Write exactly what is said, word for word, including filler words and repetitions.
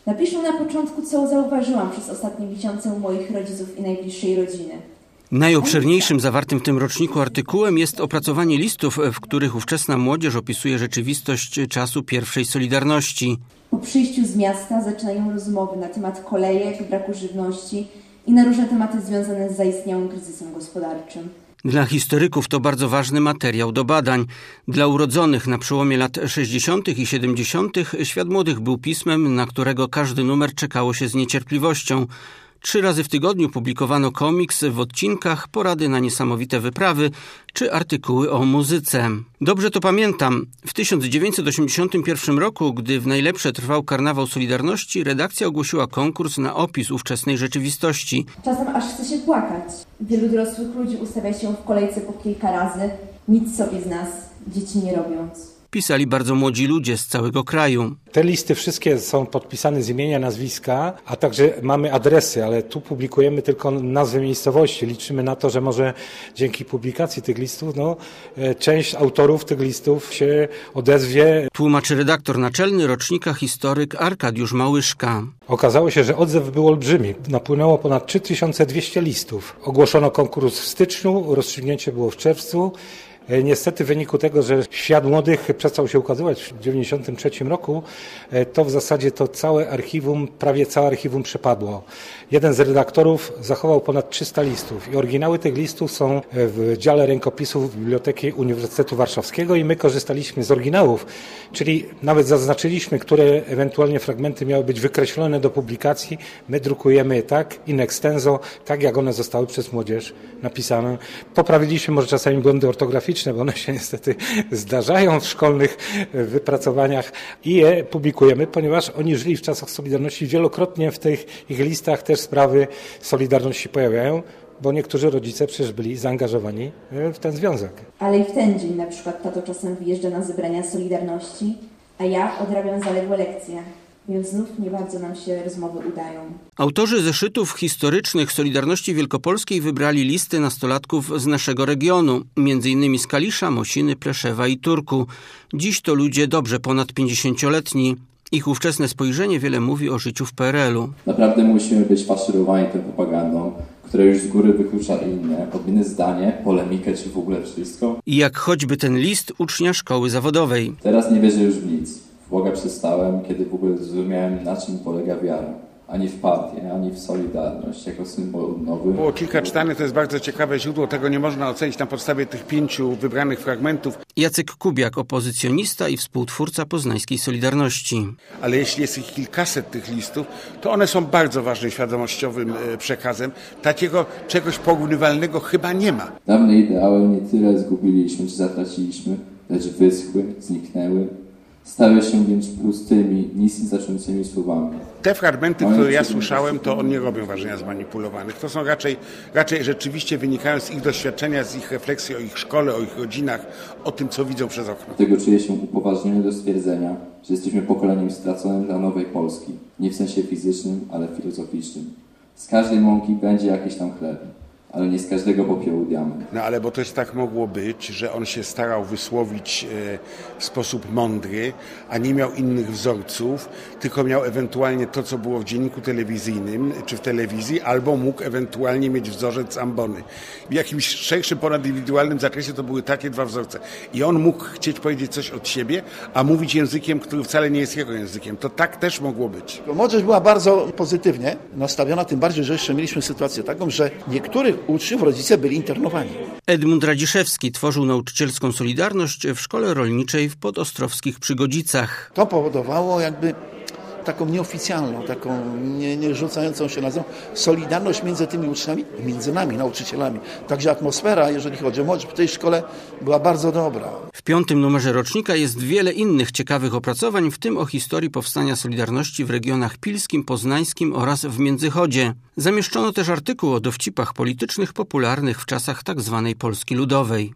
Napiszę na początku, co zauważyłam przez ostatnie miesiące u moich rodziców i najbliższej rodziny. Najobszerniejszym zawartym w tym roczniku artykułem jest opracowanie listów, w których ówczesna młodzież opisuje rzeczywistość czasu pierwszej Solidarności. Po przyjściu z miasta zaczynają rozmowy na temat kolejek, braku żywności i na różne tematy związane z zaistniałym kryzysem gospodarczym. Dla historyków to bardzo ważny materiał do badań. Dla urodzonych na przełomie lat sześćdziesiątych i siedemdziesiątych Świat Młodych był pismem, na którego każdy numer czekało się z niecierpliwością. Trzy razy w tygodniu publikowano komiks w odcinkach, porady na niesamowite wyprawy czy artykuły o muzyce. Dobrze to pamiętam. W tysiąc dziewięćset osiemdziesiątym pierwszym roku, gdy w najlepsze trwał Karnawał Solidarności, redakcja ogłosiła konkurs na opis ówczesnej rzeczywistości. Czasem aż chce się płakać. Wielu dorosłych ludzi ustawia się w kolejce po kilka razy, nic sobie z nas, dzieci nie robiąc. Pisali bardzo młodzi ludzie z całego kraju. Te listy wszystkie są podpisane z imienia, nazwiska, a także mamy adresy, ale tu publikujemy tylko nazwy miejscowości. Liczymy na to, że może dzięki publikacji tych listów no, część autorów tych listów się odezwie. Tłumaczy redaktor naczelny rocznika, historyk Arkadiusz Małyszka. Okazało się, że odzew był olbrzymi. Napłynęło ponad trzy tysiące dwieście listów. Ogłoszono konkurs w styczniu, rozstrzygnięcie było w czerwcu. Niestety w wyniku tego, że Świat Młodych przestał się ukazywać w dziewięćdziesiątym trzecim roku, to w zasadzie to całe archiwum, prawie całe archiwum przepadło. Jeden z redaktorów zachował ponad trzysta listów i oryginały tych listów są w dziale rękopisów Biblioteki Uniwersytetu Warszawskiego i my korzystaliśmy z oryginałów, czyli nawet zaznaczyliśmy, które ewentualnie fragmenty miały być wykreślone do publikacji. My drukujemy je tak, in extenso, tak jak one zostały przez młodzież napisane. Poprawiliśmy może czasami błędy ortograficzne, bo one się niestety zdarzają w szkolnych wypracowaniach i je publikujemy, ponieważ oni żyli w czasach Solidarności. Wielokrotnie w tych ich listach też sprawy Solidarności pojawiają, bo niektórzy rodzice przecież byli zaangażowani w ten związek. Ale i w ten dzień na przykład tato czasem wyjeżdża na zebrania Solidarności, a ja odrabiam zaległe lekcje. Więc znów nie bardzo nam się rozmowy udają. Autorzy zeszytów historycznych Solidarności Wielkopolskiej wybrali listy nastolatków z naszego regionu, między innymi z Kalisza, Mosiny, Pleszewa i Turku. Dziś to ludzie dobrze ponad pięćdziesięcioletni. Ich ówczesne spojrzenie wiele mówi o życiu w P R L u. Naprawdę musimy być faszerowani tą propagandą, która już z góry wyklucza inne, odmienne zdanie, polemikę czy w ogóle wszystko. I jak choćby ten list ucznia szkoły zawodowej. Teraz nie wierzę już w nic. W Boga przestałem, kiedy w ogóle zrozumiałem, na czym polega wiara. Ani w partię, ani w Solidarność, jako symbol odnowy. Było kilka czytanych, to jest bardzo ciekawe źródło, tego nie można ocenić na podstawie tych pięciu wybranych fragmentów. Jacek Kubiak, opozycjonista i współtwórca poznańskiej Solidarności. Ale jeśli jest ich kilkaset tych listów, to one są bardzo ważnym świadomościowym przekazem. Takiego czegoś porównywalnego chyba nie ma. Dawne ideały nie tyle zgubiliśmy czy zatraciliśmy, lecz wyschły, zniknęły. Stały się więc pustymi, nic nie znaczącymi słowami. Te fragmenty, które ja słyszałem, to one nie robią wrażenia zmanipulowanych. To są raczej, raczej rzeczywiście wynikają z ich doświadczenia, z ich refleksji o ich szkole, o ich rodzinach, o tym, co widzą przez okno. Dlatego czuję się upoważniony do stwierdzenia, że jesteśmy pokoleniem straconym dla nowej Polski. Nie w sensie fizycznym, ale filozoficznym. Z każdej mąki będzie jakiś tam chleb. Ale nie z każdego popiołu diament. No ale bo też tak mogło być, że on się starał wysłowić w sposób mądry, a nie miał innych wzorców, tylko miał ewentualnie to, co było w dzienniku telewizyjnym, czy w telewizji, albo mógł ewentualnie mieć wzorzec ambony. W jakimś szerszym, ponadindywidualnym zakresie to były takie dwa wzorce. I on mógł chcieć powiedzieć coś od siebie, a mówić językiem, który wcale nie jest jego językiem. To tak też mogło być. Młodzież była bardzo pozytywnie nastawiona, tym bardziej, że jeszcze mieliśmy sytuację taką, że niektórych uczniów rodzice byli internowani. Edmund Radziszewski tworzył nauczycielską Solidarność w szkole rolniczej w podostrowskich Przygodzicach. To powodowało jakby taką nieoficjalną, taką nie, nie rzucającą się nazwą solidarność między tymi uczniami i między nami, nauczycielami. Także atmosfera, jeżeli chodzi o młodzież w tej szkole, była bardzo dobra. W piątym numerze rocznika jest wiele innych ciekawych opracowań, w tym o historii powstania Solidarności w regionach pilskim, poznańskim oraz w Międzychodzie. Zamieszczono też artykuł o dowcipach politycznych popularnych w czasach tzw. Polski Ludowej.